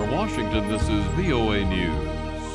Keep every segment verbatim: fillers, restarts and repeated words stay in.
From Washington, this is V O A News.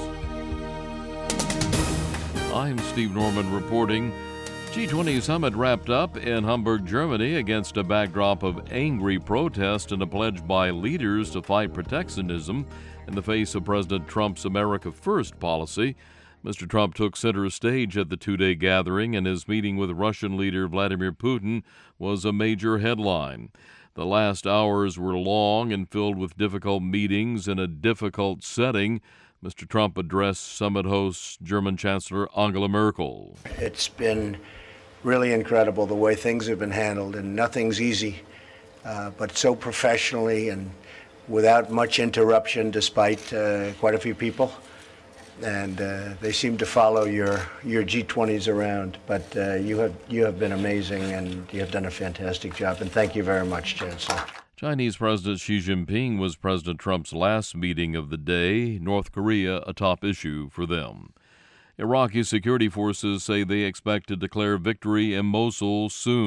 I'm Steve Norman reporting. G twenty summit wrapped up in Hamburg, Germany, against a backdrop of angry protest and a pledge by leaders to fight protectionism in the face of President Trump's America First policy. Mister Trump took center stage at the two-day gathering, and his meeting with Russian leader Vladimir Putin was a major headline. The last hours were long and filled with difficult meetings in a difficult setting. Mister Trump addressed summit host German Chancellor Angela Merkel. It's been really incredible the way things have been handled, and nothing's easy, uh, but so professionally and without much interruption, despite uh, quite a few people. And uh, they seem to follow your your G twenties around. But uh, you have you have been amazing, and you have done a fantastic job. And thank you very much, Chancellor. Chinese President Xi Jinping was President Trump's last meeting of the day. North Korea a top issue for them. Iraqi security forces say they expect to declare victory in Mosul soon.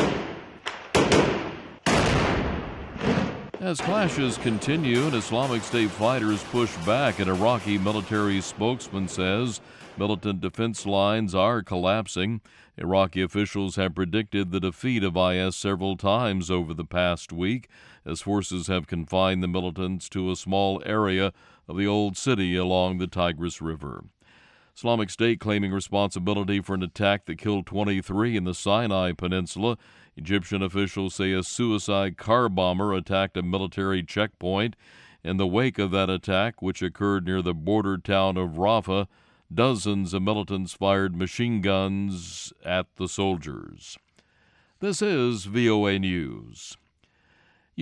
As clashes continue and Islamic State fighters push back, an Iraqi military spokesman says militant defense lines are collapsing. Iraqi officials have predicted the defeat of I S several times over the past week, as forces have confined the militants to a small area of the old city along the Tigris River. Islamic State claiming responsibility for an attack that killed twenty-three in the Sinai Peninsula. Egyptian officials say a suicide car bomber attacked a military checkpoint. In the wake of that attack, which occurred near the border town of Rafah, dozens of militants fired machine guns at the soldiers. This is V O A News.